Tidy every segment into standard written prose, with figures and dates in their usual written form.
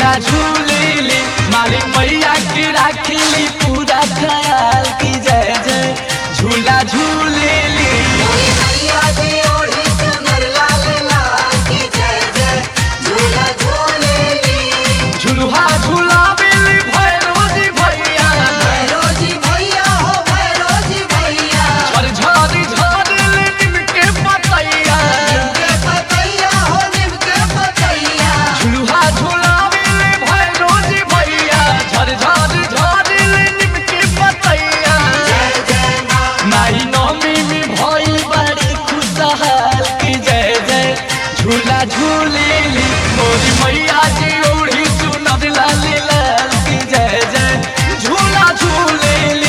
झूला झूलेली मालिक मैया की राखीली पूरा ख्याल की जय जय झूला झूलेली झुलुहा झुलावेली भैरोजी भैया झरझरी झरेली नीम के पतैया झुलुहा झुलावेली भैरोजी भैया झरझरी झरेली नीम के पतैया माई नौमी में भइल बड़ी खुशहाल की जय जय झूला झूलेली मोरी मैया जी ओढ़ी चुनर लाल लाल की जय जय झूला झूलेली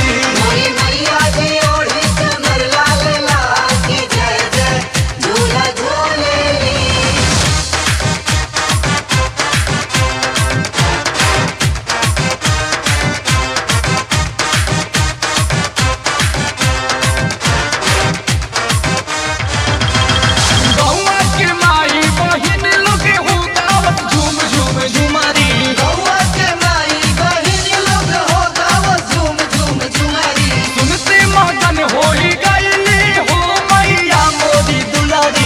गौवा के माई बहिन लोग हो गावत झूम झूम झुमारी सुनते मगन होई गईली हो मैया मोरी दुलारी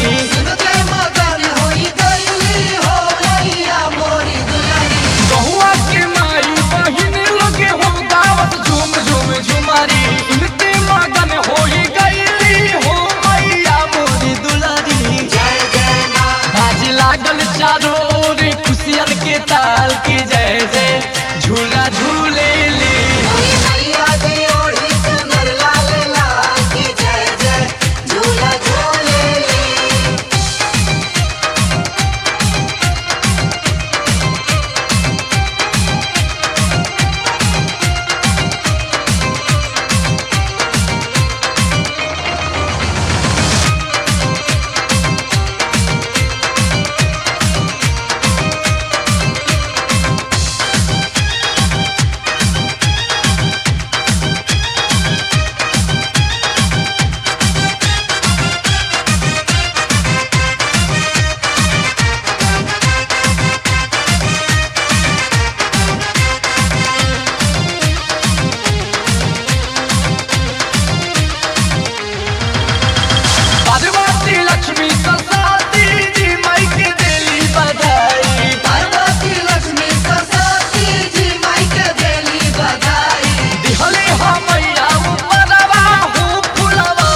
गौवा के माई बहिन लोग हो गावत झूम झूम झुमारी सुनते मगन होई गईली हो मैया मोरी दुलारी बाज लागल चारों ओर खुशियन के ताल की जय जय झूला झूलेली पार्वती लक्ष्मी सरस्वती जी माई के देली बधाई दिहले हम मैया उपरवा हो फुलवा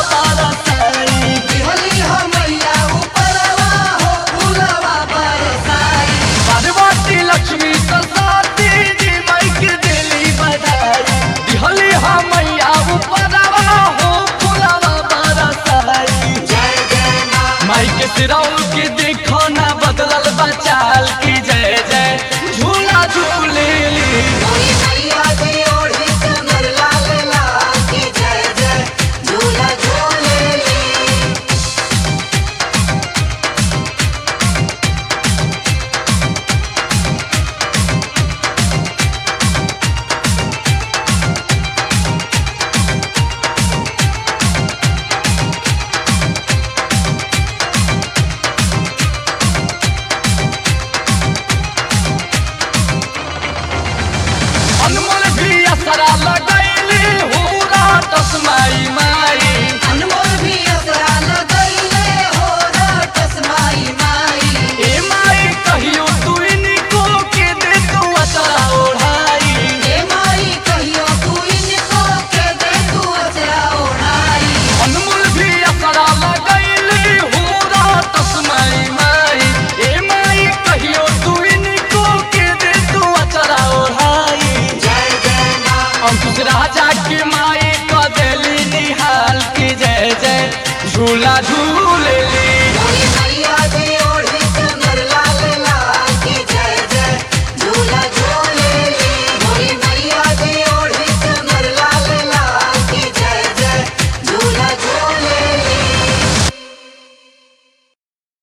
बरसाई पार्वती लक्ष्मी सरस्वती जी माई के देली बधाई दिहले हम मैया उपरवा हो फुलवा बरसाई माई के सिरौल के देखो ना बदलल बचाल की जय जय झूला झूलेली अनमोल भी असरा लगैली हो रात माई